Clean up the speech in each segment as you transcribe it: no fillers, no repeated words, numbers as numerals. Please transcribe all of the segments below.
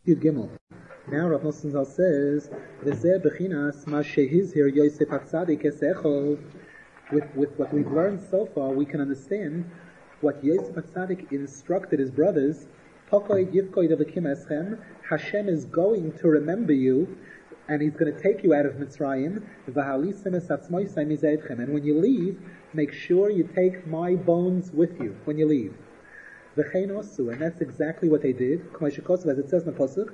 Yud Gimel. Now Rav Nosson Zal says, "V'zeh bechinas ma shehiz here Yosef HaTzadik esechol." With what we've learned so far, we can understand what Yosef HaTzadik instructed his brothers. Hashem is going to remember you, and He's going to take you out of Mitzrayim. And when you leave, make sure you take my bones with you when you leave. And that's exactly what they did. As it says in the Pasuk,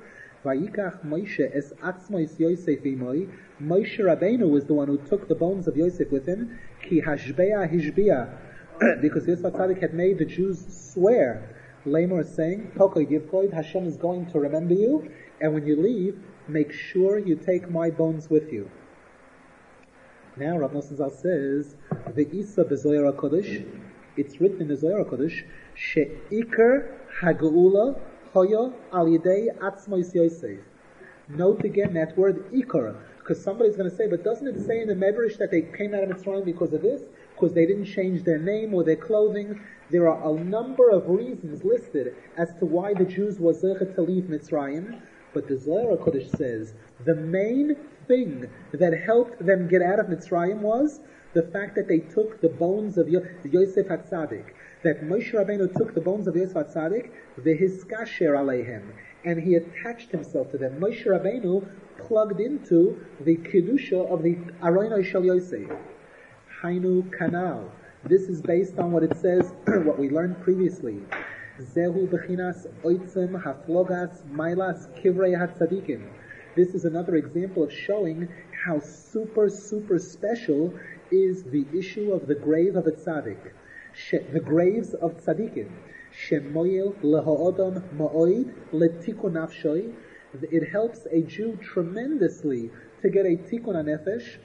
Moshe Rabbeinu was the one who took the bones of Yosef with him. Ki hashbeah hishbiah, because Yosef HaTzadik had made the Jews swear. Lamor is saying, Hashem is going to remember you, and when you leave, make sure you take my bones with you. Now Rav Nosson Zal says, the Isa b'Zohar HaKodesh, it's written in the Zohar HaKodesh, she'ikar ha'geula hoya al yidei atzmos Yosef. Note again that word ikar, because somebody's going to say, but doesn't it say in the Medrash that they came out of Mitzrayim because of this? Because they didn't change their name or their clothing. There are a number of reasons listed as to why the Jews were zeichet to leave Mitzrayim. But the Zohar HaKodesh says the main thing that helped them get out of Mitzrayim was the fact that they took the bones of Yosef HaTzadik. That Moshe Rabbeinu took the bones of Yosef HaTzadik, v'hiskasher aleihem, and he attached himself to them. Moshe Rabbeinu plugged into the kedusha of the Aronai Shel Yosef. Hainu kanal. This is based on what it says, what we learned previously. Zehu bechinas oitzim haflogas mailas kivrei hatzadikim. This is another example of showing how super special is the issue of the grave of a tzaddik. The graves of tzaddikim. Shemoyel lehoodam ma'oid letikun nafshoi. It helps a Jew tremendously to get a tikun nefesh.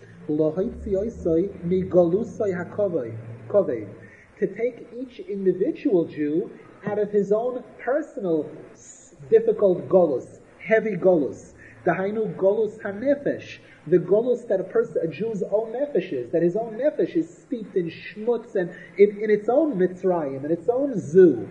To take each individual Jew out of his own personal difficult golus, heavy golus. Dahainu golus hanefesh, the golus that a Jew's own nefesh is, that his own nefesh is steeped in shmutz and in its own Mitzrayim, in its own zoo.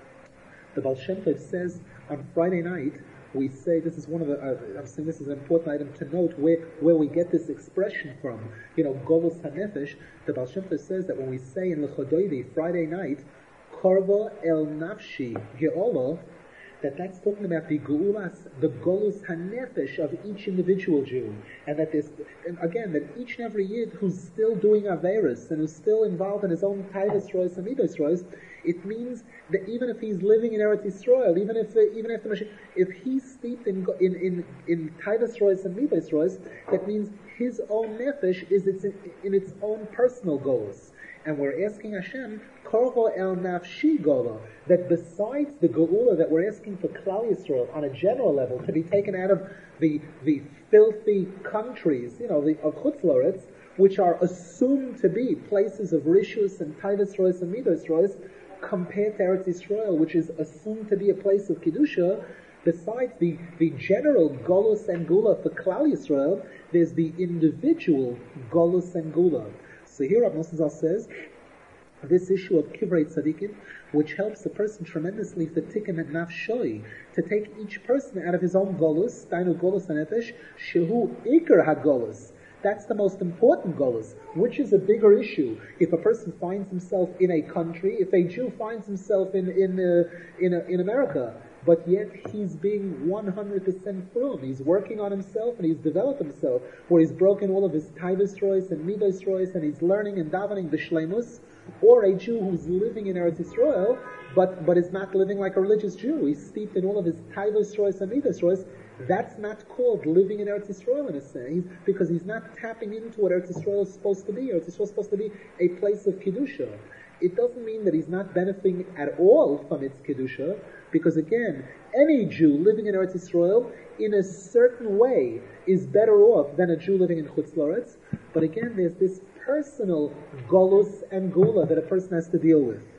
The Baal Shem Tov says on Friday night, we say, this is one of the, I'm saying this is an important item to note, where we get this expression from. Golus HaNefesh, the Baal Shem Tov says that when we say in L'chodoidi, Friday night, Korva El Nafshi Ge'olo, that's talking about the Geulas, the Golus HaNefesh of each individual Jew. And that each and every Yid who's still doing Averis, and who's still involved in his own Taivas Rois and Midos Rois, it means that even if he's living in Eretz Yisrael, even if he's steeped in Taivas Rois and Midos Rois, that means his own nefesh is in its own personal goals. And we're asking Hashem, Korvo El Nafshi Gola, that besides the Geula that we're asking for Klal Yisrael on a general level to be taken out of the filthy countries, of Chutz La'aretz, which are assumed to be places of Rishus and Taivas Rois and Midos Rois, compared to Eretz Yisrael, which is assumed to be a place of Kedusha, besides the general Golus and Gula for Klal Yisrael, there's the individual Golus and Gula. So here Rav Nosson Zal says, this issue of Kivrei Tzadikim, which helps the person tremendously for Tikkun and Nafshoi, to take each person out of his own Golus, Dainu Golus HaNefesh, Shehu Iker HaGolus. That's the most important golus. Which is a bigger issue? If a person finds himself in a country, if a Jew finds himself in America, but yet he's being 100% frum, he's working on himself and he's developed himself, where he's broken all of his Taivas Rois and Midos Rois, and he's learning and davening b'shleimus, or a Jew who's living in Eretz Yisrael, but is not living like a religious Jew. He's steeped in all of his Taivas Rois and Midos Rois. That's not called living in Eretz Yisrael in a sense, because he's not tapping into what Eretz Yisrael is supposed to be. Eretz Yisrael is supposed to be a place of Kedusha. It doesn't mean that he's not benefiting at all from its Kedusha, because again, any Jew living in Eretz Yisrael, in a certain way, is better off than a Jew living in Chutz La'aretz. But again, there's this personal Golus and Gula that a person has to deal with.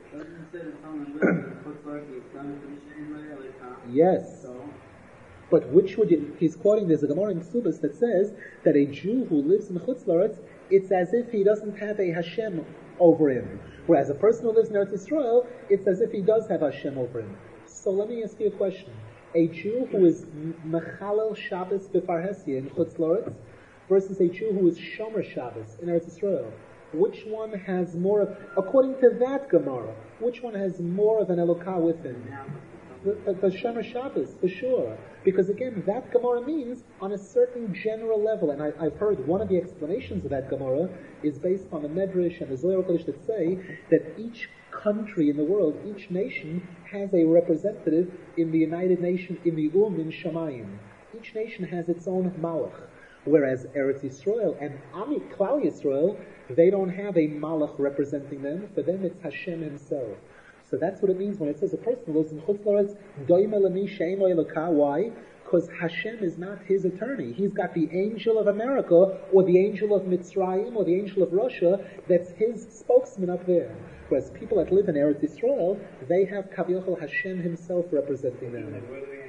Yes. But which would you, he's quoting, there's a Gemara in Ksubas that says that a Jew who lives in Chutz La'aretz, it's as if he doesn't have a Hashem over him. Whereas a person who lives in Eretz Yisrael, it's as if he does have Hashem over him. So let me ask you a question. A Jew who is Mechalel Shabbos B'Farhesia in Chutz La'aretz versus a Jew who is Shomer Shabbos in Eretz Yisrael. Which one has more of, according to that Gemara, which one has more of an Elokah with him? The Shomer Shabbos, for sure. Because again, that Gemara means on a certain general level, and I've heard one of the explanations of that Gemara is based on the Medrash and the Zohar Kodesh that say that each country in the world, each nation, has a representative in the United Nations, in the in Shamayim. Each nation has its own Malach. Whereas Eretz Yisrael and Klal Yisrael, they don't have a Malach representing them. For them, it's Hashem Himself. So that's what it means when it says a person lives in Chutz La'aretz, Doime Lami She'en Lo Elokah. Why? Because Hashem is not his attorney. He's got the angel of America, or the angel of Mitzrayim, or the angel of Russia, that's his spokesman up there. Whereas people that live in Eretz Yisrael, they have Kavyochel Hashem Himself representing them.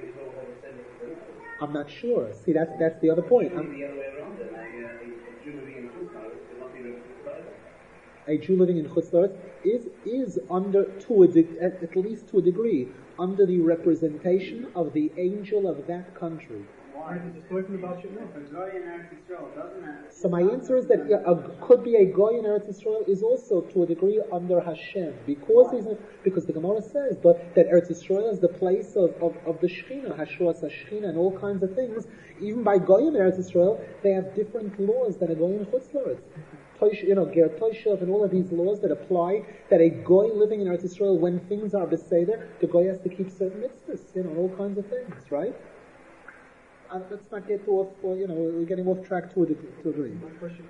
I'm not sure. See, that's the other point. A Jew living in Chutz La'aretz is under, at least to a degree, under the representation of the angel of that country. So my answer is that could be a goy in Eretz Yisrael is also to a degree under Hashem, because the Gemara says that Eretz Yisrael is the place of the Shechina, Hashras HaShechina, and all kinds of things. Even by goy in Eretz Yisrael, they have different laws than a goy in Chutz La'aretz. Ger Toishav and all of these laws that apply, that a goy living in Eretz Yisrael, when things are beseder, the goy has to keep certain mitzvahs, all kinds of things, right? Let's not get off, we're getting off track to a degree. My question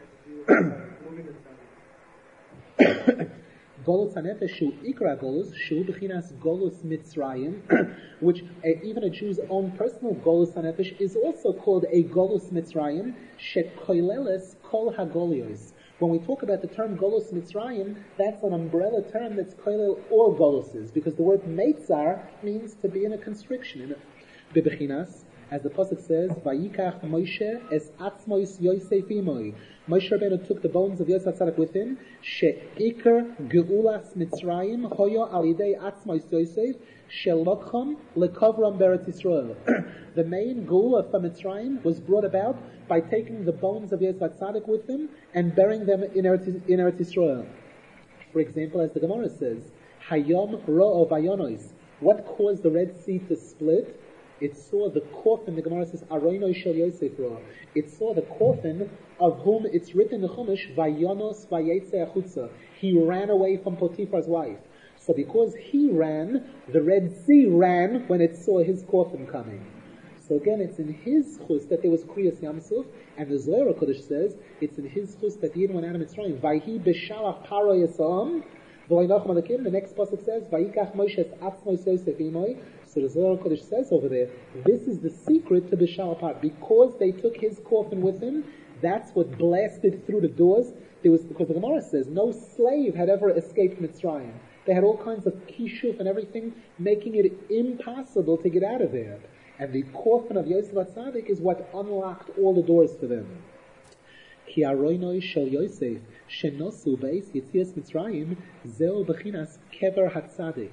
is, Golus HaNefesh Shu Ikra Golus, Shu B'chinas Golus Mitzrayim, which even a Jew's own personal Golus HaNefesh is also called a Golus Mitzrayim, Shekoileles Kol HaGolios. When we talk about the term Golus Mitzrayim, that's an umbrella term that's koilel all Goluses, because the word Meitzar means to be in a constriction. B'chinas, as the Pasuk says, Vayikach Moshe es atzmois Yosef imoi. Moshe Rabbeinu took the bones of Yosef HaTzadik with him. She'ikar geulas Mitzrayim hoyo al yidei atzmois Yosef shelokcham lekavram beretz Yisrael. The main geula from Mitzrayim was brought about by taking the bones of Yosef HaTzadik with him and burying them in Eretz Yisrael. For example, as the Gemara says, Hayom ro'o vayonos. What caused the Red Sea to split? It saw the coffin, the Gemara says, Aroino Shel Yosef Ra. It saw the coffin of whom it's written in the Chumash, Vayonos Vayetze Achutza. He ran away from Potiphar's wife. So because he ran, the Red Sea ran when it saw his coffin coming. So again, it's in his chus that there was Kriyas Yamsuf, and the Zohar Kodesh says, it's in his chus that the Yidden went out of Mitzrayim. Vayhi b'shalach paro yasam. The next pasuk says, Vayikach Moshe atzmois Yosef imoi. So the Zohar Kodesh says over there, this is the secret to Bishal Par. Because they took his coffin with him, that's what blasted through the doors. Because the Gemara says, no slave had ever escaped Mitzrayim. They had all kinds of kishuf and everything, making it impossible to get out of there. And the coffin of Yosef HaTzadik is what unlocked all the doors for them. Ki aroinoi shel Yosef, shenosu beis yitzias Mitzrayim, zeo bechinas kever HaTzadik.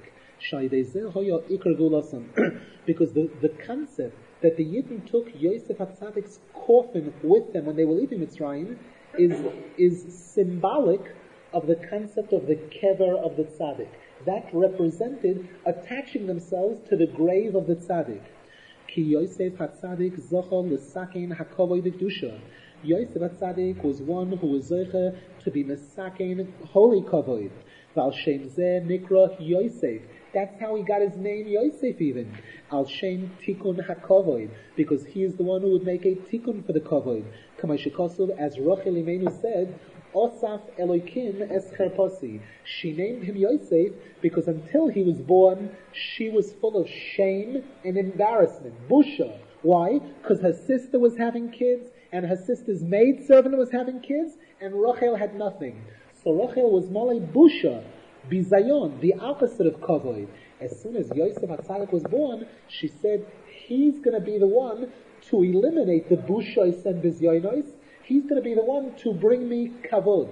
Because the concept that the Yidden took Yosef HaTzadik's coffin with them when they were leaving Mitzrayim is symbolic of the concept of the kever of the tzaddik. That represented attaching themselves to the grave of the tzaddik. Ki Yosef HaTzadik zochol l'sakein hakovoi d'kedusha. Yosef HaTzadik was one who was zoche to be mesakein holy kavod. Val shem zeh nikra Yosef. That's how he got his name Yosef even. Al Shem Tikkun HaKavod, because he is the one who would make a tikkun for the kavod. Kamashikosov, as Rachel Imenu said, Osaf Elokim es Cherposi. She named him Yosef because until he was born, she was full of shame and embarrassment. Busha. Why? Because her sister was having kids, and her sister's maidservant was having kids, and Rachel had nothing. So Rachel was Malay Busha. Bizayon, the opposite of kavod. As soon as Yosef HaTzadik was born, she said, he's going to be the one to eliminate the bushois and bizyonos. He's going to be the one to bring me kavod.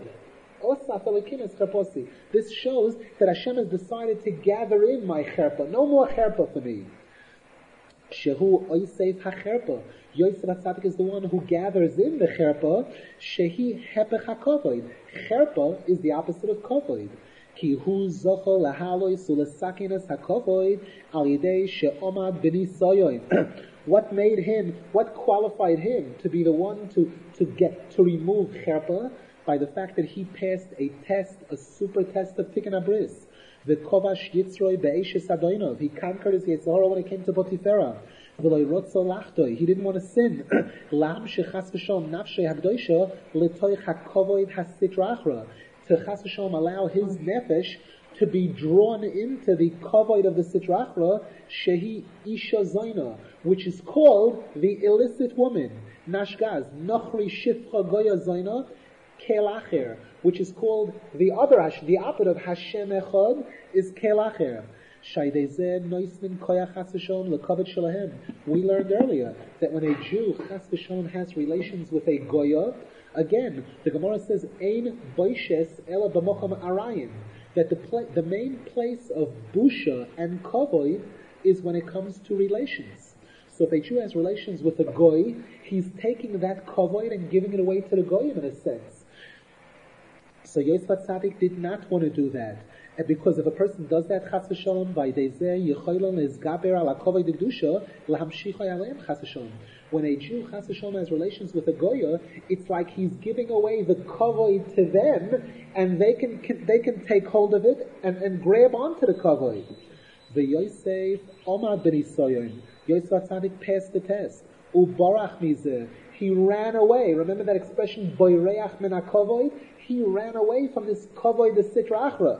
This shows that Hashem has decided to gather in my cherpa. No more cherpa for me. Shehu Oisef HaCherpa. Yosef HaTzadik is the one who gathers in the Cherpa. Shehi Hepech HaKavod. Cherpa is the opposite of Kavod. Ki hu zocha lahalois ulesakinas HaKavod al yidei she'omad b'nisayon. What qualified him to be the one to remove Cherpa? By the fact that he passed a test, a super test of Tikkun Abris. The Kovash Yitzroi Be'eshes Adoinov. He conquered his Yitzhara when it came to Potiphera. V'loi rotzo lachtoi. He didn't want to sin. Lam shechas v'shom nafshei hagdoisha l'toich hakovoid hasitra achra. To chas v'shom allow his nefesh to be drawn into the kovoid of the sitra achra, shehi isha zoina, which is called the illicit woman. Nashgaz. Nochri shifcha goya zoina. Kelacher, which is called the opposite of Hashem Echad is Kelacher. We learned earlier that when a Jew Chas v'Shalom has relations with a Goya, again the Gemara says Ein boishes ela b'mocham arayim, that the main place of busha and kavod is when it comes to relations. So if a Jew has relations with a goy, he's taking that kavod and giving it away to the goyim in a sense. So Yosef HaTzadik did not want to do that. And because if a person does that, chas v'shalom, when a Jew chas v'shalom has relations with a goya, it's like he's giving away the kavod to them, and they can take hold of it and grab onto the kavod. The Yosef Omar ben Isayon, Yosef HaTzadik passed the test. Ubarach mizeh, he ran away. Remember that expression, boireach min hakavod? He ran away from this kavod, the sitra achra.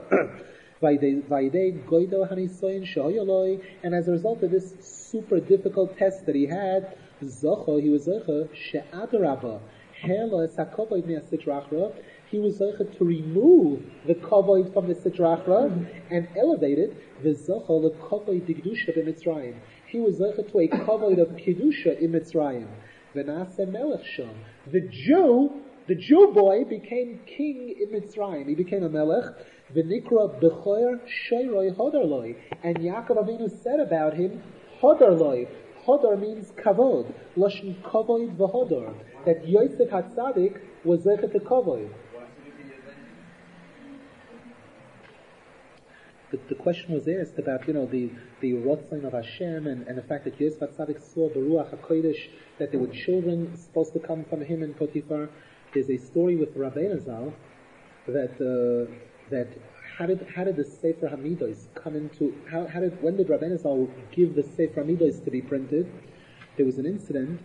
And as a result of this super difficult test that he had, he was zocha she'adarabba hela es hakavod min sitra achra. He was zocha to remove the kavod from the sitra achra and elevate it. V'zocha lekavod digdusha b'Mitzrayim. He was zocha to a kavod of kedusha in Mitzrayim. V'naseh melech sham. The Jew boy became king in Mitzrayim. He became a melech. V'nikra b'choyer shoyroi hodarloi. And Yaakov Avinu said about him, hodarloi. Hodar means kavod. Lashon kavod v'hodar. That Yosef HaTzadik was zeichet to kavod. The question was asked about, the Rotzain of Hashem and the fact that Yosef HaTzadik saw the Ruach HaKodesh, that there were children supposed to come from him in Potiphar. There's a story with Rabbeinu Zal that how did the Sefer Hamidos come into, when did Rabbeinu Zal give the Sefer Hamidos to be printed? There was an incident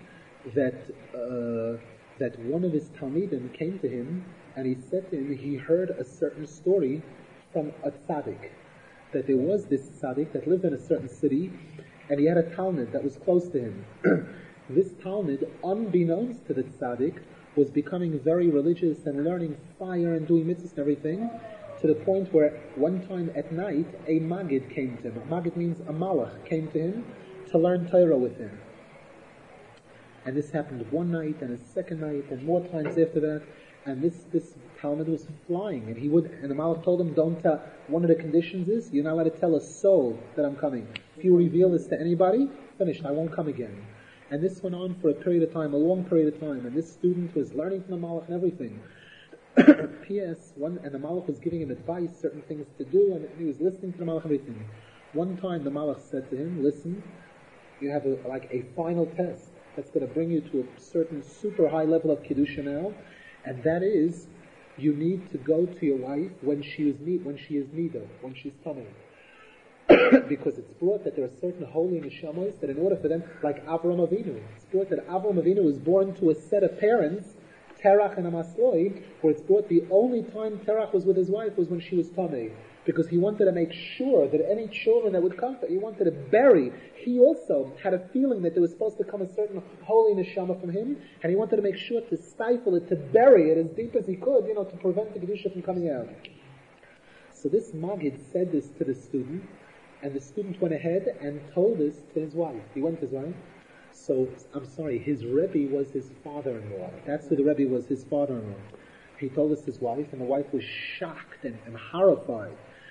that one of his Talmidim came to him and he said to him he heard a certain story from a tzaddik, that there was this tzaddik that lived in a certain city and he had a Talmud that was close to him. This Talmud, unbeknownst to the tzaddik, was becoming very religious and learning fire and doing mitzvahs and everything, to the point where one time at night a Magid came to him. A Magid means a Malach came to him to learn Torah with him. And this happened one night and a second night and more times after that. And this Talmud was flying, and the Malach told him, don't tell. One of the conditions is you're not allowed to tell a soul that I'm coming. If you reveal this to anybody, finished, I won't come again. And this went on for a period of time, a long period of time, and this student was learning from the Malach and everything. P.S. And the Malach was giving him advice, certain things to do, and he was listening to the Malach and everything. One time the Malach said to him, listen, you have a final test that's going to bring you to a certain super high level of Kedusha now, and that is, you need to go to your wife when she is nida, when she's coming. Because it's brought that there are certain holy neshamos that in order for them, like Avram Avinu, it's brought that Avram Avinu was born to a set of parents, Terach and Amasloi, where it's brought the only time Terach was with his wife was when she was tamei, because he wanted to make sure that any children that would come, he wanted to bury. He also had a feeling that there was supposed to come a certain holy neshama from him, and he wanted to make sure to stifle it, to bury it as deep as he could, to prevent the kedusha from coming out. So this Magid said this to the student, and the student went ahead and told this to his wife. He went to his wife. So, his Rebbe was his father-in-law. That's who the Rebbe was, his father-in-law. He told this to his wife, and the wife was shocked and horrified.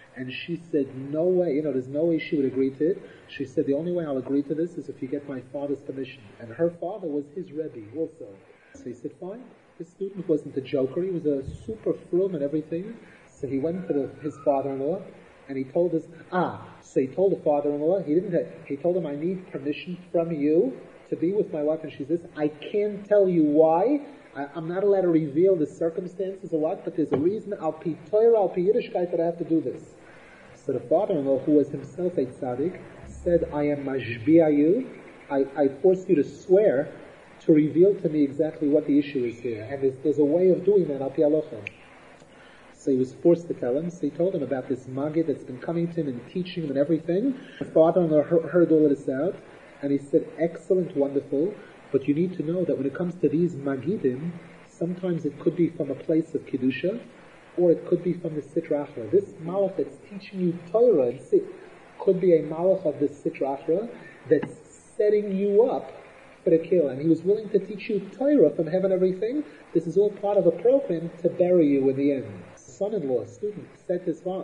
And she said, no way, there's no way she would agree to it. She said, the only way I'll agree to this is if you get my father's permission. And her father was his Rebbe also. So he said, fine. This student wasn't a joker, he was a super frum and everything. So he went to his father-in-law, and he told so he told the father-in-law, he told him, I need permission from you to be with my wife. And she says, I can't tell you why. I'm not allowed to reveal the circumstances or what, but there's a reason, al pi Torah, al pi Yiddishkeit, that I have to do this. So the father-in-law, who was himself a tzaddik, said, I am mashbi'a you. I force you to swear to reveal to me exactly what the issue is here. And there's a way of doing that, al pi halacha. So he was forced to tell him. So he told him about this Maggid that's been coming to him and teaching him and everything. The father-in-law heard all of this out, and he said, excellent, wonderful, but you need to know that when it comes to these Magidim, sometimes it could be from a place of Kedusha, or it could be from the Sitra Achra. This Malach that's teaching you Torah and could be a Malach of the Sitra Achra that's setting you up for the kill. And he was willing to teach you Torah from heaven, everything. This is all part of a program to bury you in the end. Son-in-law, student, said to his father,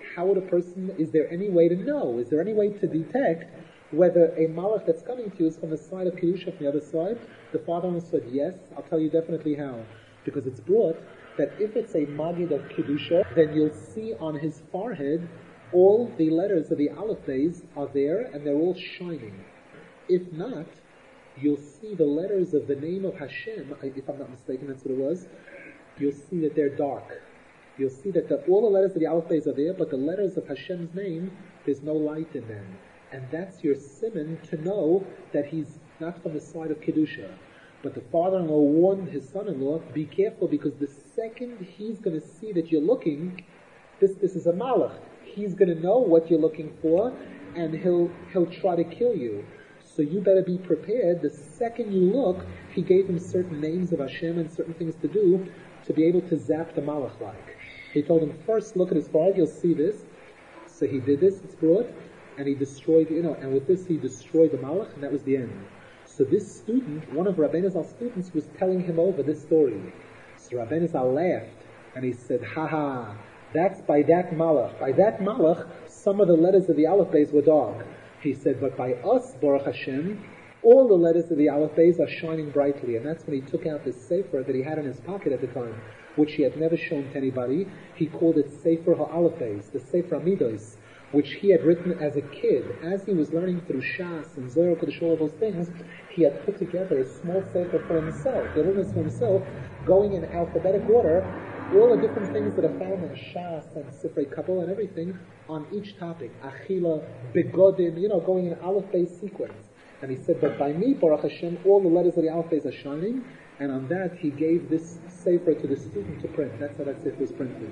is there any way to know? Is there any way to detect whether a malach that's coming to you is from the side of Kedusha, from the other side? The father-in-law said, yes, I'll tell you definitely how. Because it's brought that if it's a Magid of Kedusha, then you'll see on his forehead all the letters of the Aleph Beis are there, and they're all shining. If not, you'll see the letters of the name of Hashem, if I'm not mistaken, that's what it was, you'll see that they're dark. You'll see that all the letters of the Aleph Beis are there, but the letters of Hashem's name, there's no light in them. And that's your siman to know that he's not from the side of Kedusha. But the father-in-law warned his son-in-law, be careful, because the second he's going to see that you're looking, this is a malach. He's going to know what you're looking for, and he'll try to kill you. So you better be prepared. The second you look, he gave him certain names of Hashem and certain things to do to be able to zap the malach like. He told him, first look at his forehead, you'll see this. So he did this, it's brought, and he destroyed, and with this he destroyed the malach, and that was the end. So this student, one of Rabbeinu Zal's students, was telling him over this story. So Rabbeinu Zal laughed, and he said, that's by that malach. By that malach, some of the letters of the Aleph Beis were dark. He said, but by us, Baruch Hashem, all the letters of the Aleph Beis are shining brightly. And that's when he took out this sefer that he had in his pocket at the time, which he had never shown to anybody. He called it Sefer HaAleph Beis, the Sefer Amidos, which he had written as a kid. As he was learning through Shas and Zohar Kodesh, all of those things, he had put together a small sefer for himself. He had written this for himself, going in alphabetic order, all the different things that are found in Shas and Sifrei Kabbalah and everything on each topic. Achila, Begodim, going in Aleph Beis sequence. And he said, but by me, Baruch Hashem, all the letters of the Aleph Beis are shining, and on that he gave this sefer to the student to print. That's how that sefer was printed.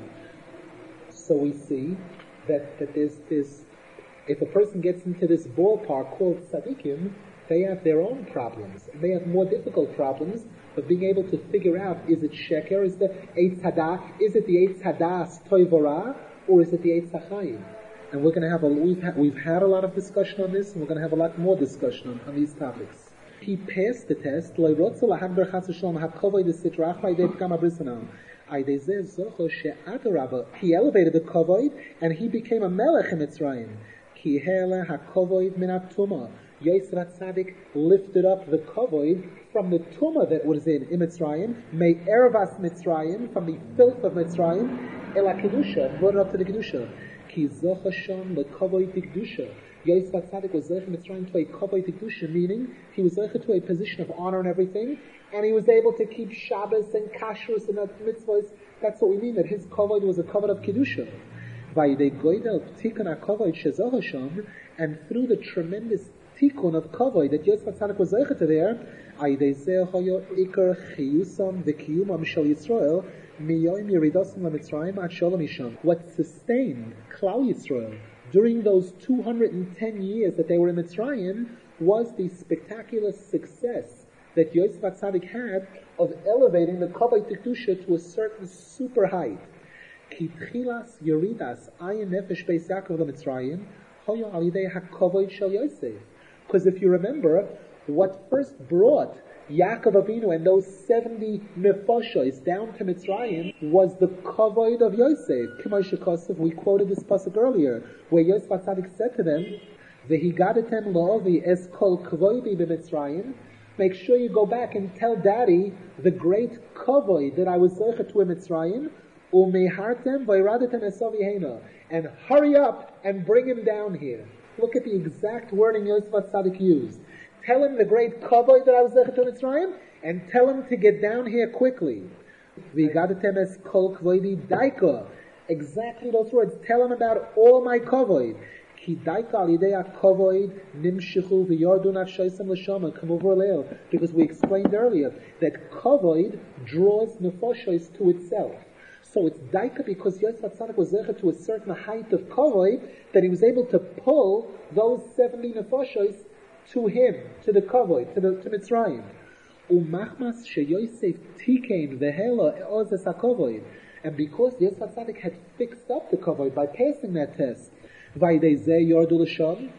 So we see that there's if a person gets into this ballpark called tzaddikim, they have their own problems. They have more difficult problems of being able to figure out, is it sheker, is it the Eitz Hadas Toivora, or is it the Eitz HaChaim? And we're going to have we've had a lot of discussion on this, and we're going to have a lot more discussion on these topics. He passed the test. He elevated the kavod, and he became a melech in Mitzrayim. Yisra Tzaddik lifted up the kavod from the tumah that was in Mitzrayim, may ervas Mitzrayim, from the filth of Mitzrayim, ela kedusha, brought it up to the kedusha. Ki zochashon the kavod kedusha. Yisra Tzaddik was zeich Mitzrayim to a kavod kedusha, meaning he was zeich to a position of honor and everything, and he was able to keep Shabbos and kashrus and mitzvahs. That's what we mean, that his kavod was a kavod of kedusha. And through the tremendous tikkun of kavod that Yosef Tzaddik was zeicha to there, what sustained Klal Yisrael during those 210 years that they were in Mitzrayim was the spectacular success that Yosef Tzaddik had of elevating the kavod kedusha to a certain super height. Because if you remember, what first brought Yaakov Avinu and those 70 nefashos down to Mitzrayim was the kavod of Yosef. K'may shekosov, we quoted this pasuk earlier, where Yosef HaTzadik said to them, "V'higadatem lo'ovi es kol kavodi b'Mitzrayim." Make sure you go back and tell Daddy the great kavod that I was zeicha to in Mitzrayim, u'mehartem v'iradatem esav yehena, and hurry up and bring him down here. Look at the exact wording Yosef HaTzadik used. Tell him the great kavod that I was zeicha to in Mitzrayim, and tell him to get down here quickly. V'higadatem es kol kavodi daika. Exactly those words. Tell him about all my kavod. Ki daika al yidei ha-kavod nimshichu v'yardu nafshaisem l'shama k'movor leil. Because we explained earlier that kavod draws nefashos to itself. So it's daika because Yosef HaTzadik was zeicha to a certain height of kavod that he was able to pull those 70 nefashos to him, to the kavod, to Mitzrayim. Umachmas sheYosef tikein v'hela e'ozes ha-kavod. And because Yosef HaTzadik had fixed up the kavod by passing that test, Vaydei zeh yardu l'sham,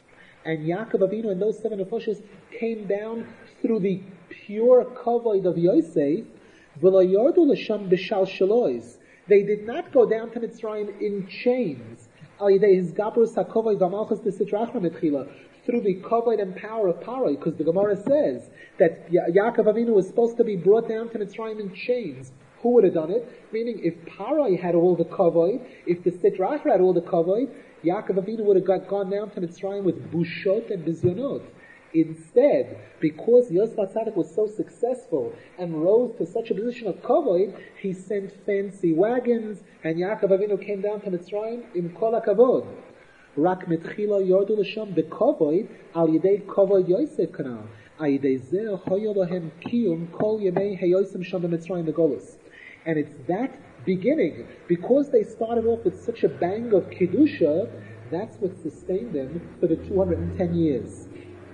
and Yaakov Avinu and those 7 nefashos came down through the pure kavod of Yosef, v'lo yardu l'sham b'shal shalois. They did not go down to Mitzrayim in chains. Al yidei his gabrus ha-kavod v'malchus d'sitra achra mitchila, through the kavod and power of Paroi, because the Gemara says that Yaakov Avinu was supposed to be brought down to Mitzrayim in chains. Who would have done it? Meaning, if Paroi had all the kavod, if the Sitra Achra had all the kavod, Yaakov Avinu would have gone down to Mitzrayim with bushot and bizyonot. Instead, because Yosef HaTzadik was so successful and rose to such a position of kavod, he sent fancy wagons, and Yaakov Avinu came down to Mitzrayim in kol hakavod. Rak mitchila yardu l'sham bekavod al yidei kavod Yosef kanal. Al yidei zeh hoyo lohem kiyum kol yemei heyosim sham b'Mitzrayim begolus. And it's that beginning, because they started off with such a bang of Kedusha, that's what sustained them for the 210 years.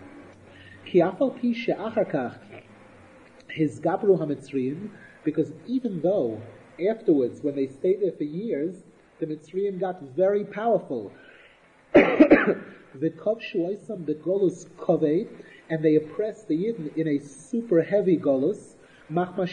Ki afal pi she'achar kach his gabru ha'Mitzrayim, because even though afterwards, when they stayed there for years, the Mitzrayim got very powerful. V'kovshu oisam begolus kovei, and they oppressed the Yidden in a super heavy golus, because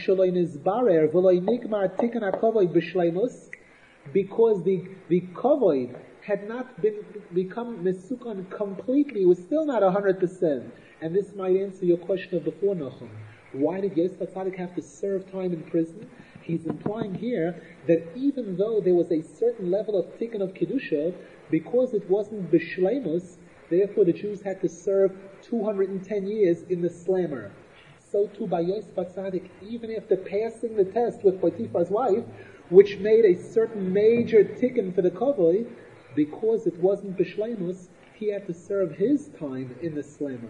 the kavod had not become mesukon completely, it was still not 100%. And this might answer your question of before, Nachum. Why did Yosef HaTzadik have to serve time in prison? He's implying here that even though there was a certain level of tikkun of kedusha, because it wasn't b'shleimus, therefore the Jews had to serve 210 years in the slammer. So too by Yosef HaTzadik, even after passing the test with Potiphar's wife, which made a certain major tikkun for the kavod, because it wasn't b'shleimus, he had to serve his time in the slammer.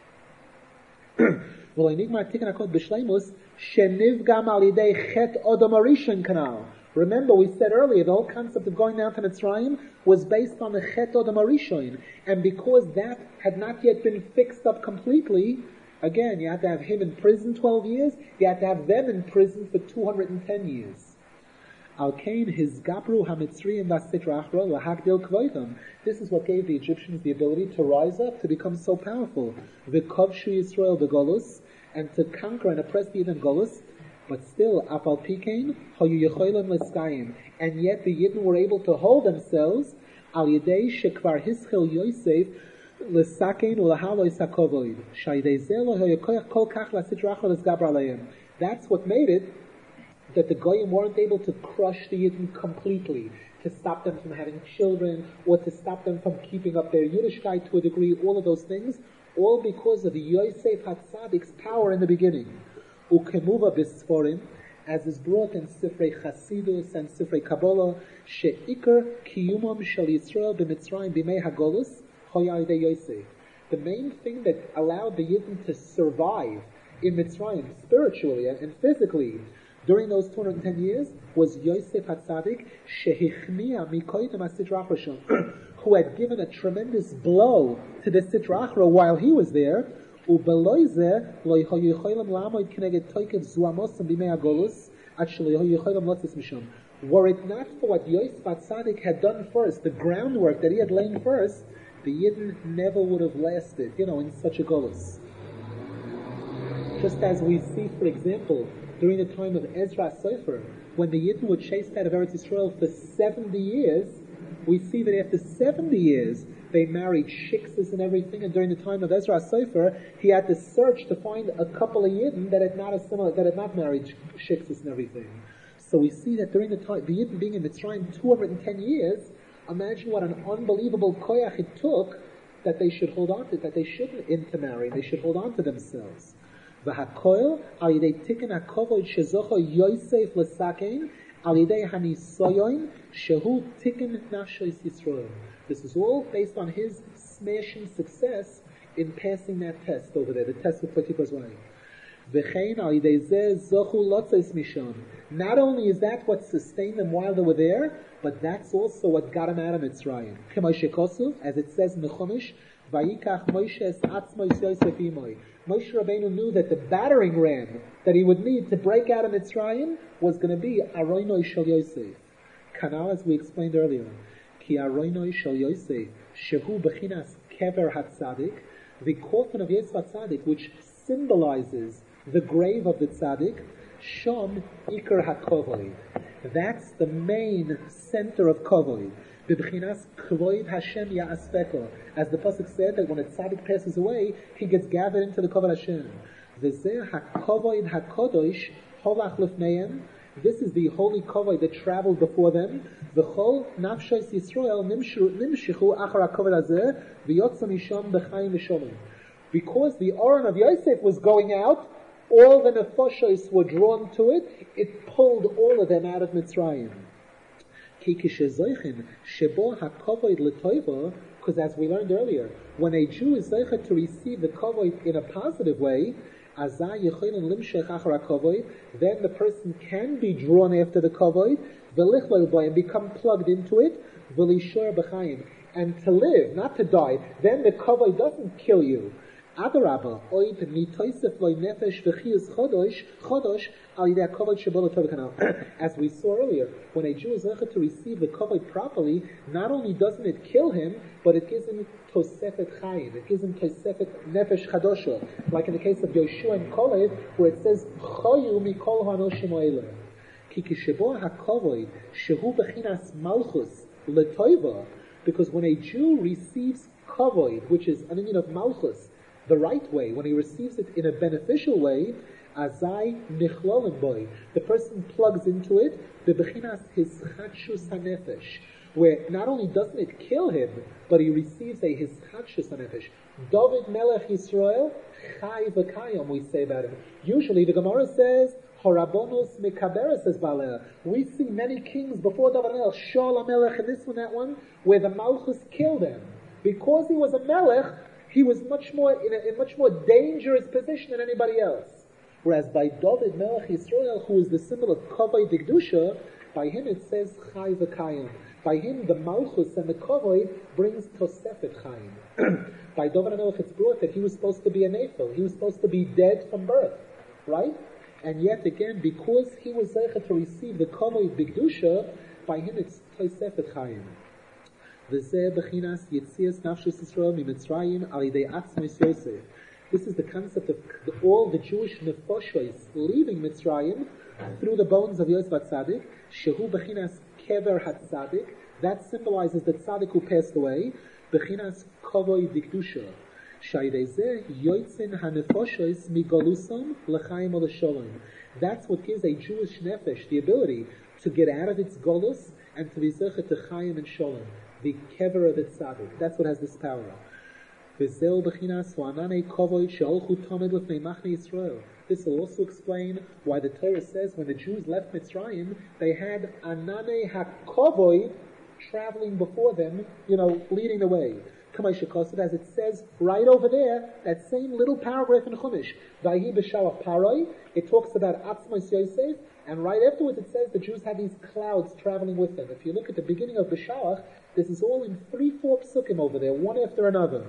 Remember, we said earlier, the whole concept of going down to Mitzrayim was based on the Chet Odom HaRishon, and because that had not yet been fixed up completely, again, you had to have him in prison 12 years, you had to have them in prison for 210 years. Al-Kain, his Gabru HaMitzrayim V'Sitra Achra L'Hagdil Kvoitam. This is what gave the Egyptians the ability to rise up, to become so powerful. V'Kovshu Yisrael B'Golus, and to conquer and oppress the Yidden Golus. But still, Afal Pikein, Hayu Yecholim L'Skayim. And yet the Yidden were able to hold themselves, Al Yedei Shekvar Hischel Yosef, L'Sakein U'Lahalo Yisakovoid. Shaydei Zelo Hayakoyach Kol Kach L'Sitra Achra L'Sgabra Aleim. That's what made it that the Goyim weren't able to crush the Yidden completely, to stop them from having children, or to stop them from keeping up their Yiddishkeit to a degree, all of those things, all because of Yosef HaTzadik's power in the beginning. Ukemuva b'sforim, as is brought in Sifrei Chasidus and Sifrei Kabbalah, she'ikar kiyumam shel Yisrael b'Mitzrayim b'mei hagolus, hoya yidei Yosef. The main thing that allowed the Yidden to survive in Mitzrayim, spiritually and physically, during those 210 years, was Yosef HaTzadik, shehichmiya mikoyim ha-Sitra Achra, who had given a tremendous blow to the Sitra Achra while he was there. Ubeloi zeh lo hayu yicholim la'amoid k'neged toikev zuamos b'mei hagolus ad shelo hayu yicholim lotzis misham. Were it not for what Yosef HaTzadik had done first, the groundwork that he had laid first, the Yidden never would have lasted, in such a golus. Just as we see, for example, during the time of Ezra Sofer, when the Yidden were chased out of Eretz Yisrael for 70 years, we see that after 70 years, they married shiksas and everything, and during the time of Ezra Sofer, he had to search to find a couple of Yidden that had not married shiksas and everything. So we see that during the time, the Yidden being in Mitzrayim 210 years, imagine what an unbelievable koyach it took that they should hold on to, that they shouldn't intermarry, they should hold on to themselves. V'hakoil, al yidei tikkun hakovod shezocha Yosef l'sakein, al yidei hanisoyon, shehu tikkun nafshos Yisrael. This is all based on his smashing success in passing that test over there, the test with Potiphar's wife. V'chein al yidei zeh zochu lotzos misham. Not only is that what sustained them while they were there, but that's also what got them out of Mitzrayim. As it says in the Chumash, Vayikach Moshe es atzmos Yosef imoy. Moshe Rabbeinu knew that the battering ram that he would need to break out of Mitzrayim was going to be Aroinoi Shel Yosef. Kanal, as we explained earlier, Ki Aroinoi Shel Yosef, Shehu Bechinas Kever HaTzadik, the coffin of Yosef HaTzadik, which symbolizes the grave of the Tzadik, Shom Iker HaKovoid. That's the main center of Kovoid. B'bchinas Kvoid Hashem Ya'asfeko. As the Pasuk said, that when a tzaddik passes away, he gets gathered into the Kovod Hashem. V'zeh HaKovoid HaKodosh Holach Lefneim. This is the holy Kovoid that traveled before them. V'chol Nafshos Yisrael Nimshichu Achar HaKovod Hazeh V'yotza Misham B'chaim V'sholem. Because the Oren of Yosef was going out, all the Nefoshos were drawn to it. It pulled all of them out of Mitzrayim. Because as we learned earlier, when a Jew is zeicha to receive the kavod in a positive way, then the person can be drawn after the kavod, and become plugged into it, and to live, not to die. Then the kavod doesn't kill you. As we saw earlier, when a Jew is able to receive the kavod properly, not only doesn't it kill him, but it gives him tosefet chayim. It gives him tosefet nefesh chadosha, like in the case of Yoshua and Kalev, where it says chayu mikol hanoshim oeler. Ki kishebo hakavod shehu bechinas malchus letoiva, because when a Jew receives kavod, which is an union of malchus, the right way, when he receives it in a beneficial way, azai nichlolim boy, the person plugs into it, the bechinas his chadshus hanefesh, where not only doesn't it kill him, but he receives a his chadshus hanefesh. David Melech Yisrael, chai v'kayom, we say about him. Usually the Gemara says, Horabonos mekaberes as baleh. We see many kings before David Melech, Shaul HaMelech, and this one, that one, where the Malchus killed him. Because he was a Melech, he was much more in a much more dangerous position than anybody else. Whereas by David Melech Yisrael, who is the symbol of Kavod Dikdusha, by him it says Chai v'Kayim. By him the Malchus and the Kavod brings Tosefet Chaim. By David Melech it's brought that he was supposed to be a Nephil. He was supposed to be dead from birth, right? And yet again, because he was zeicha to receive the Kavod Dikdusha, by him it's Tosefet Chaim. This is the concept of all the Jewish nefoshes leaving Mitzrayim through the bones of Yosef HaTzadik. Shehu bechinas kever HaTzadik. That symbolizes the tzaddik who passed away. Bechinas kavod dikdusha. Shaydezeh yoitzin hanefoshes migalusom l'chaim olesholem. That's what gives a Jewish nefesh the ability to get out of its golus and to be zeicha to chayim and sholem. The kever of the tzaddik. That's what has this power. This will also explain why the Torah says when the Jews left Mitzrayim, they had anane hakovoid traveling before them, leading the way. As it says right over there, that same little paragraph in Chumash, Vayi b'shalach paroi, it talks about Atzmos Yosef, and right afterwards it says the Jews had these clouds traveling with them. If you look at the beginning of B'shalach, this is all in 3-4 psukim over there, one after another.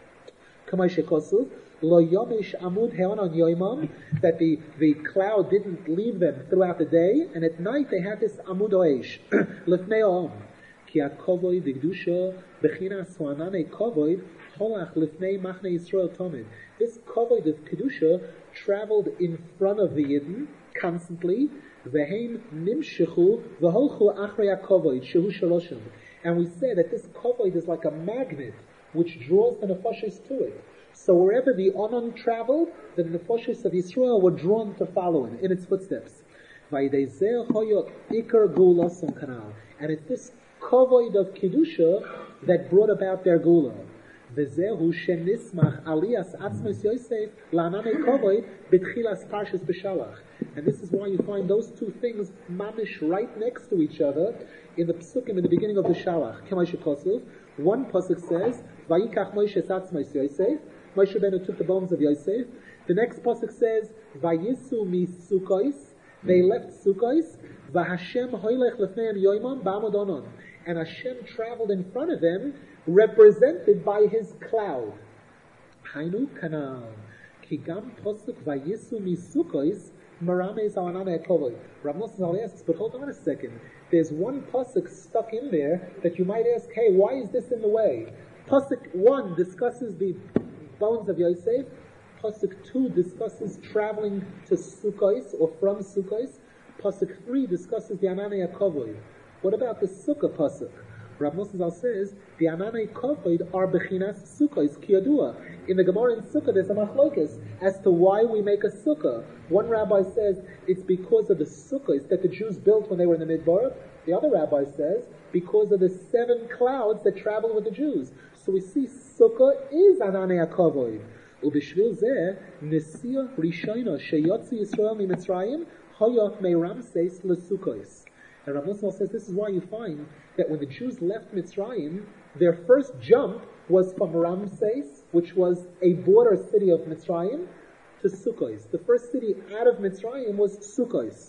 Lo yomish amud he'onon yoimam, that the cloud didn't leave them throughout the day, and at night they had this amud oesh, lefnei om. Ki hakovoid v'gdusha bechinas ho'anane kovoid Holach lifnei machne Yisrael tomid. This kavod of kedusha traveled in front of the Yidden constantly. Veheim nimshechu v'holchu achrei hakavod shehu shaloshim. And we say that this kavod is like a magnet which draws the nefashos to it. So wherever the Onon traveled, the nefashos of Yisrael were drawn to follow him in its footsteps. And it's this kavod of kedusha that brought about their gula. V'zehu shenismach aliyas atzmos Yosef la'ananei kavod b'tchilas parshas b'shalach. And this is why you find those two things mamish right next to each other in the psukim in the beginning of the shalach. K'may shekosuf. One pasuk says, "Vayikach Moshe atzmos Yosef." Moshe Rabbeinu took the bones of Yosef. The next pasuk says, "Vayisu mi Sukkos." They left Sukkos. V'Hashem hoylech lefneim yoymam ba'amod onon. And Hashem traveled in front of them, represented by His cloud. Hainu kanal ki gam pasuk vayisu mi Sukkos marames al ananei hakavod. Rav Nosson Zal asks, but hold on a second. There's one pasuk stuck in there that you might ask, hey, why is this in the way? Pasuk 1 discusses the bones of Yosef. Pasuk 2 discusses traveling to Sukkos or from Sukkos. Pasuk 3 discusses the Ananei HaKavod. What about the Sukkah pasuk? Rav Nosson Zal says the Ananei HaKavod are bechinas Sukkos kiyadua. In the Gemara in Sukkah there's a machlokes as to why we make a Sukkah. One rabbi says it's because of the Sukkos that the Jews built when they were in the Midbar. The other rabbi says because of the 7 clouds that travel with the Jews. So we see Sukkah is Ananei HaKavod. Ubishvil zeh nesia rishona sheyotzi Yisrael miMitzrayim haya meRamses leSukkos. And Rav Nosson says this is why you find that when the Jews left Mitzrayim, their first jump was from Ramses, which was a border city of Mitzrayim, to Sukkos. The first city out of Mitzrayim was Sukkos.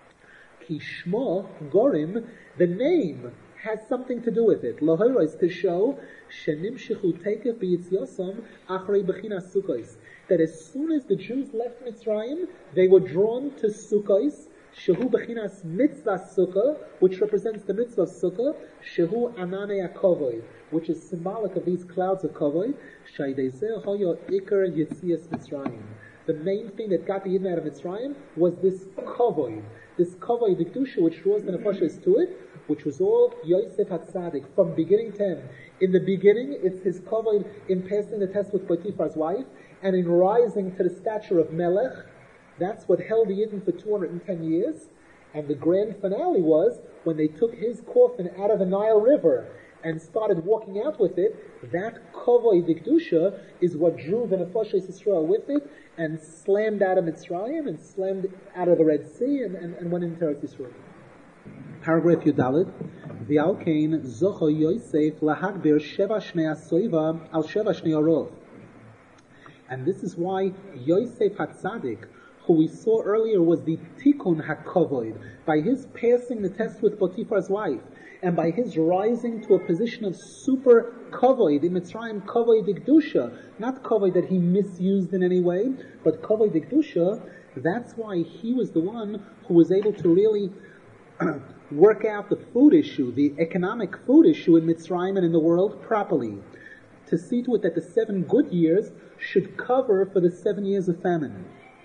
Kishmo Gorim, the name has something to do with it. Lahoros, to show shenimshichu tekef b'yitziosam achrei bechinas Sukkos. That as soon as the Jews left Mitzrayim, they were drawn to Sukkos. Shehu bechinas mitzvah sukkah, which represents the mitzvah of sukkah. Shehu ananei hakavod, which is symbolic of these clouds of kavod. Shaydezeh hoyo ikar yitzias Mitzrayim. The main thing that got the Yidden out of Mitzrayim was this kavod the kedusha, which draws the nefashos to it, which was all Yosef HaTzadik from beginning to end. In the beginning, it's his kavod in passing the test with Potiphar's wife, and in rising to the stature of Melech. That's what held the Yidden for 210 years. And the grand finale was when they took his coffin out of the Nile River and started walking out with it. That kavod the kedusha is what drew the nefashos Yisrael with it and slammed out of Mitzrayim and slammed out of the Red Sea and went into Eretz Yisrael. Paragraph Yudalit. V'alkein zocho Yosef lahagber sheva shnei asoiva al sheva shnei arov. And this is why Yosef HaTzadik, who we saw earlier was the Tikkun HaKavod, by his passing the test with Potiphar's wife, and by his rising to a position of super Kavod, in Mitzrayim Kavod Kedusha, not Kavod that he misused in any way, but Kavod Kedusha, that's why he was the one who was able to really work out the food issue, the economic food issue in Mitzrayim and in the world properly, to see to it that the 7 good years should cover for the 7 years of famine.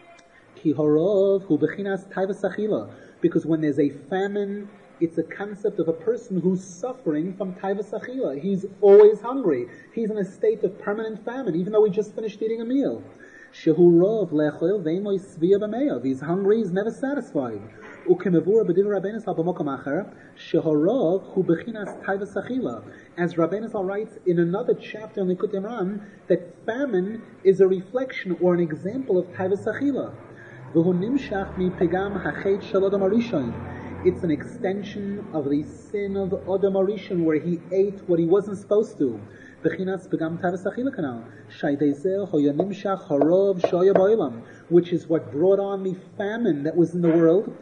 Because when there's a famine, it's a concept of a person who's suffering from taivas achila. He's always hungry. He's in a state of permanent famine, even though he just finished eating a meal. He's hungry, he's never satisfied. As Rabbeinu Zal writes in another chapter in Likutei Moharan, that famine is a reflection or an example of taivas achila. It's an extension of the sin of Adam Arishon, where he ate what he wasn't supposed to. Which is what brought on the famine that was in the world.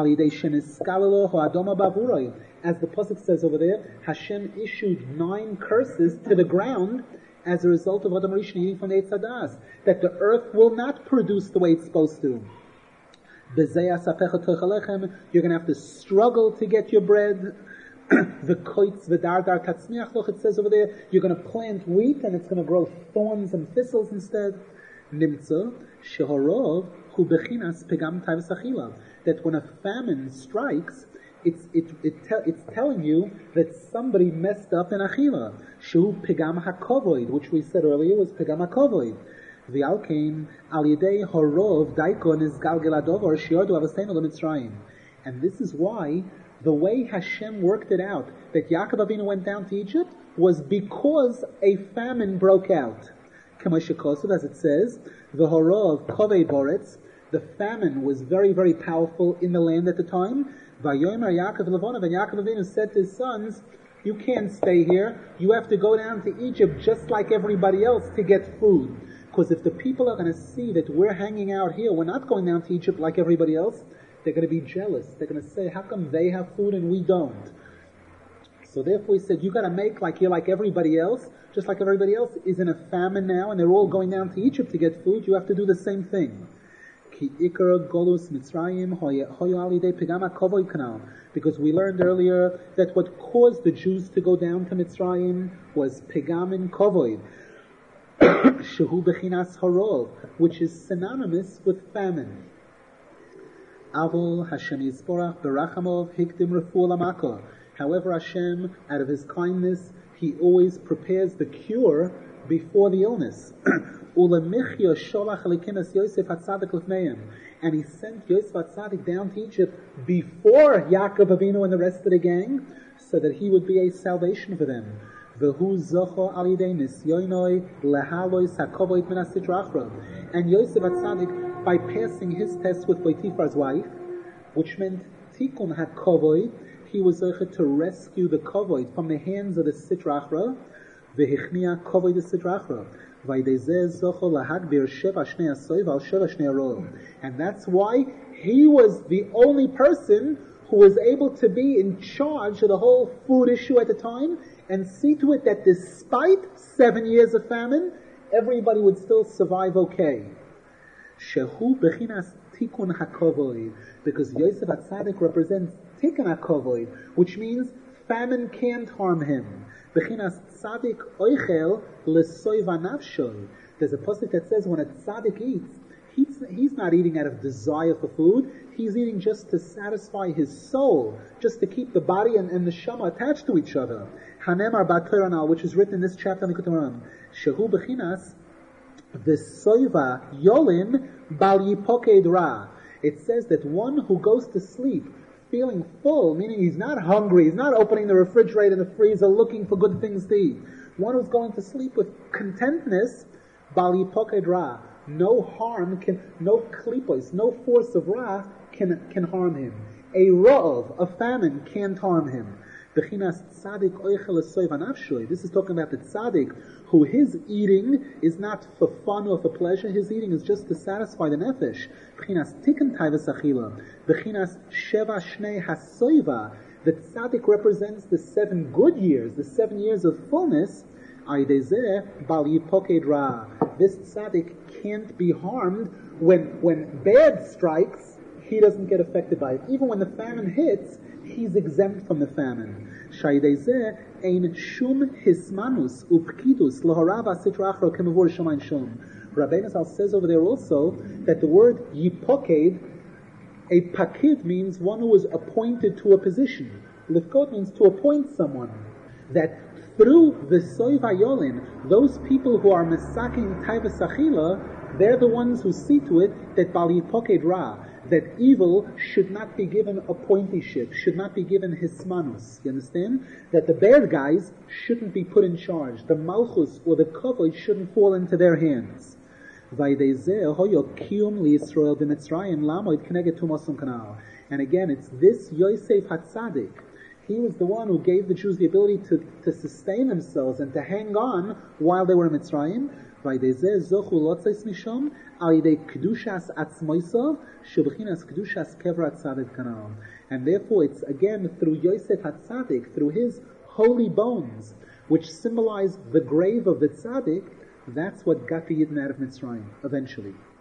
As the pasuk says over there, Hashem issued 9 curses to the ground as a result of Adam Arishon eating from the Eitz Hadas, that the earth will not produce the way it's supposed to. You're going to have to struggle to get your bread. The koitz v'dardar tatzmiach loch, it says over there, you're going to plant wheat and it's going to grow thorns and thistles instead. Nimtza shehorov hu bechinas pegam taivas achila. That when a famine strikes, it's telling you that somebody messed up in achila. Shu pegam hakovoid, which we said earlier was pegam hakovoid. V'alkein al yedei horov daikon is galgeladovor shiordu avastenu lemitzrayim. And this is why the way Hashem worked it out, that Yaakov Avinu went down to Egypt, was because a famine broke out. As it says, the horov kovei boretz, the famine was very, very powerful in the land at the time. Vayomer Yaakov Levonov, and Yaakov Avinu said to his sons, you can't stay here, you have to go down to Egypt just like everybody else to get food. Because if the people are going to see that we're hanging out here, we're not going down to Egypt like everybody else, they're going to be jealous. They're going to say, how come they have food and we don't? So therefore he said, you got to make like you're like everybody else, just like everybody else is in a famine now and they're all going down to Egypt to get food, you have to do the same thing. Because we learned earlier that what caused the Jews to go down to Mitzrayim was Pegamin Kovoid, Shehu Bechinas Horov, which is synonymous with famine. Avol Hashem Yisborach Berachamov Hikdim Refuah Lamako. However, Hashem, out of His kindness, He always prepares the cure before the illness. Ulemichya Sholach Elikinas Yosef HaTzadik Lefneim. And He sent Yosef HaTzadik down to Egypt before Yaakov Avinu and the rest of the gang, so that he would be a salvation for them. V'hu zocho al yidei nisyoinoi lehalois hakovoit min hasitra achra. And Yosef HaTzadik, by passing his test with Potiphar's wife, which meant tikkun hakovoit, he was able to rescue the kovoit from the hands of the sitra achra. V'hichnia kovoit the sitra achra. And that's why he was the only person who was able to be in charge of the whole food issue at the time and see to it that despite 7 years of famine, everybody would still survive okay. Shehu bechinas tikkun hakovoid, because Yosef HaTzadik represents tikkun hakovoid, which means famine can't harm him. Bechinas tzadik oichel lesoiva nafshoi. There's a pasuk that says when a tzadik eats, he's not eating out of desire for food, he's eating just to satisfy his soul, just to keep the body and the shama attached to each other. Hanemar ba'Torah, which is written in this chapter in the Keturim. Shehu bechinas v'soiva yolin bal yipoked ra. It says that one who goes to sleep feeling full, meaning he's not hungry, he's not opening the refrigerator and the freezer looking for good things to eat. One who's going to sleep with contentness, bal yipoked ra. No harm no klipos, no force of ra can harm him. A ra'ov, a famine, can't harm him. Bechinas tzadik oichel esoiv anafshoy. This is talking about the tzadik, who his eating is not for fun or for pleasure. His eating is just to satisfy the nefesh. Bechinas tikkun taivas achila. Bechinas sheva shnei hasoiva. The tzadik represents the 7 good years, the 7 years of fullness. Aidezeh bal yipoked ra. This tzaddik can't be harmed when bad strikes. He doesn't get affected by it. Even when the famine hits, he's exempt from the famine. Shaidezeh ein shum hismanus upkidus loharav asitra achro kemavur shemayin shum. Rabbeinu Zal says over there also that the word yipoked, a pakid, means one who was appointed to a position. Lifkot means to appoint someone. That through the soiv hayolin, those people who are mesaking taivas achila, they're the ones who see to it that bal yipoked ra, that evil should not be given appointeeship, should not be given hismanus. You understand? That the bad guys shouldn't be put in charge. The malchus or the kavod shouldn't fall into their hands. And again, it's this Yosef HaTzadik. He was the one who gave the Jews the ability to sustain themselves and to hang on while they were in Mitzrayim. And therefore it's again through Yosef HaTzadik, through his holy bones, which symbolize the grave of the Tzadik, that's what got the Yidden out of Mitzrayim eventually.